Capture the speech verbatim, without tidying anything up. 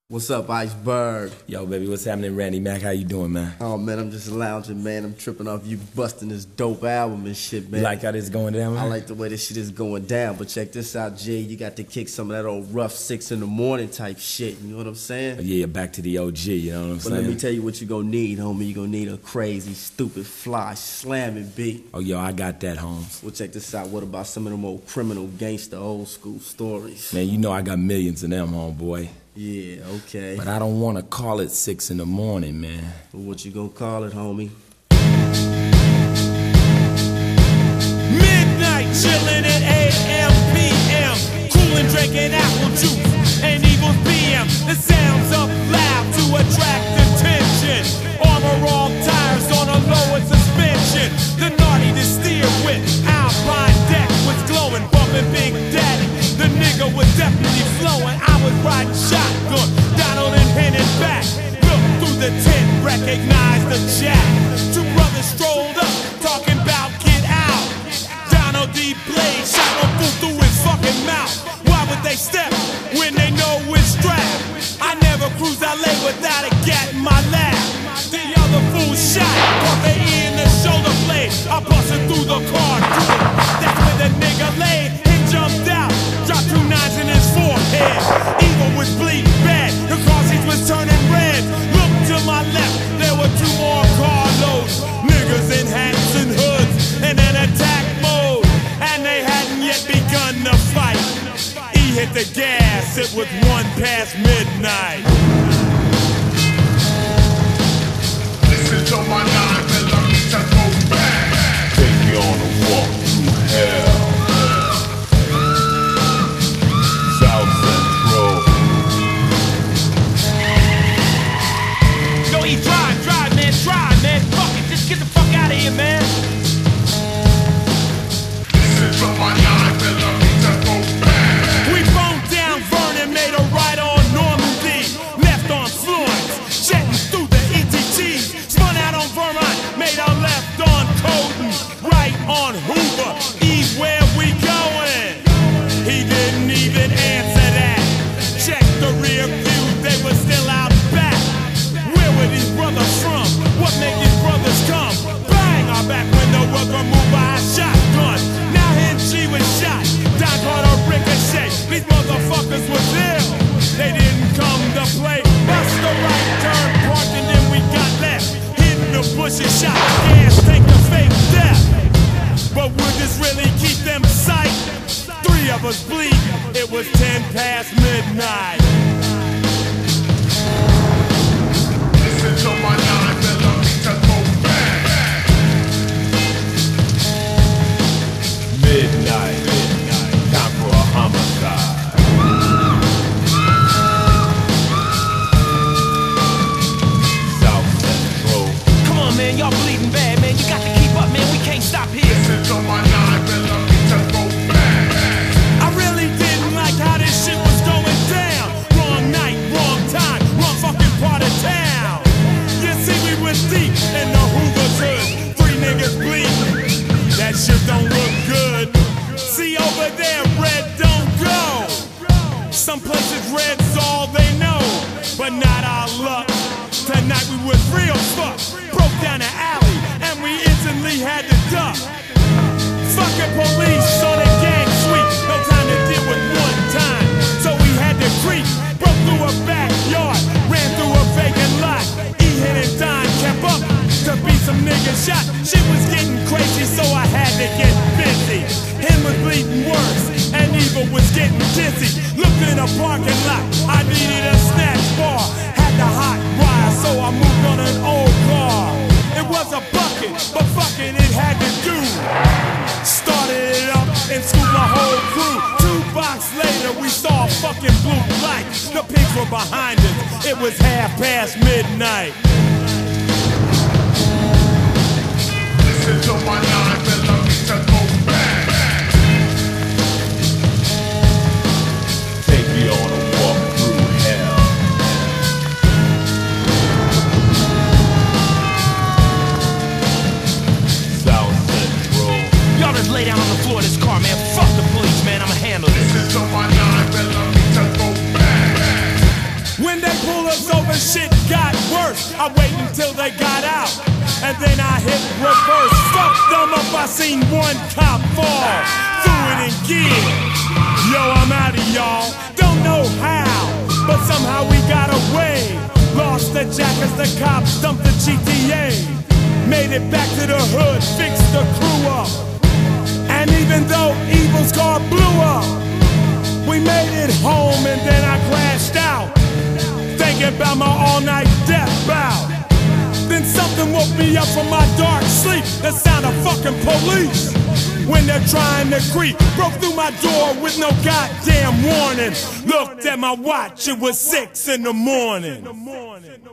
What's up, Iceberg? Yo, baby, what's happening, Randy Mac? How you doing, man? Oh, man, I'm just lounging, man. I'm tripping off you busting this dope album and shit, man. You like how this going down, man? I like the way this shit is going down, but check this out, G. You got to kick some of that old rough six in the morning type shit, you know what I'm saying? Yeah, back to the O G, you know what I'm but saying? But let me tell you what you gonna need, homie. You gonna need a crazy, stupid, fly, slamming beat. Oh, yo, I got that, Holmes. Well, check this out. What about some of them old criminal, gangster, old school stories? Man, you know I got millions of them, homeboy. Yeah, okay. But I don't want to call it six in the morning, man. Well, what you gonna call it, homie? Midnight chillin' at A M P M, coolin' drinking apple juice and Evil's B M. The sounds up loud to attract attention. Armor all tires on a lower suspension. The naughty to steer with Alpine deck was glowing, bumping Big Daddy. The nigga was definitely flowing. I was riding shotgun, Donald and Henning back. Look through the tent, recognize the jack. Two brothers strolled up, talking about get out. Donald D. Blade shot one fool through his fucking mouth. Why would they step when they know it's strapped? I never cruise L A without a gat in my lap. The other fool shot, caught the ear in the shoulder blade. I busted through the car, that's where the nigga laid. He jumped out, dropped two nines in his forehead. Evil was bleeding bad, the car seats was turning red. Look to my left, there were two more carloads. Niggas in hats and hoods, in an attack mode. And they hadn't yet begun to fight. He hit the gas, it was one past midnight. Listen to my nine millimeter go back. Take you on a walk through hell. South Central. Yo, he drive, drive, man, drive, man. Fuck it, just get the fuck out of here, man. Listen to my nine millimeter go back. We boned down Vernon, made a right on Normandy, left on Florence, jetting through the E T Ts, spun out on Vermont, made a left on Colton, right on Hoover. Eve, where we going? He didn't even answer that. Check the rear view, they were still out back. Where were these brothers from? What made these brothers come? Bang! Our back window was removed by a shotgun. Now his G was shot. Don caught a ricochet. These motherfuckers was ill. They didn't come to play. Bust the right turn, parked, and then we got left. Hid in the bushes, shot gas, take the fake death. But would this really keep them sight? Three of us bleed. It was ten past midnight. Listen to my nine millimeter go back. Midnight, midnight, time for a homicide. South Central. Come on, man, y'all bleeding bad, man. You got to keep up, man. We can't stop here. Listen to my nine millimeter go back. I really didn't like how this shit was going down. Wrong night, wrong time, wrong fucking part of town. You see, we were deep in the Hoover's hood. Three niggas bleeding. That shit don't look good. See over there, red don't go. Some places red's all they know, but not our luck. Tonight we was real fucked. Broke down the alley, and we instantly had to duck. Fucking police on a gang sweep. No time to deal with one time, so we had to creep. Broke through a backyard, ran through a vacant lot. E hit and Don kept up to beat some niggas shot. Shit was getting crazy, so I had to get busy. Him was bleeding worse, and Evil was getting dizzy. Looked in a parking lot, I needed a snatch bar. Had the hot wire, so I moved on an old car. It was a bucket, but fucking it had to do. Started it up and scooped my whole crew. Two blocks later, we saw a fucking blue light. The pigs were behind us. It was half past midnight. Listen to my nine millimeter go back. Take me on a walk through hell. South Central. Y'all just lay down on the floor of this car, man. Fuck the police, man. I'ma handle this. Listen to my nine millimeter go back. When they pull us over, shit got worse. I wait until they got out, and then I hit reverse. Fuck them up, I seen one cop fall, threw it in gear. Yo, I'm outta y'all, don't know how, but somehow we got away. Lost the jack as the cops dumped the G T A. Made it back to the hood, fixed the crew up. And even though Evil's car blew up, we made it home and then I crashed out, thinking about my all-night death bout. Then something woke me up from my dark sleep, the sound of fucking police. When they're trying to creep, broke through my door with no goddamn warning. Looked at my watch, it was six in the morning.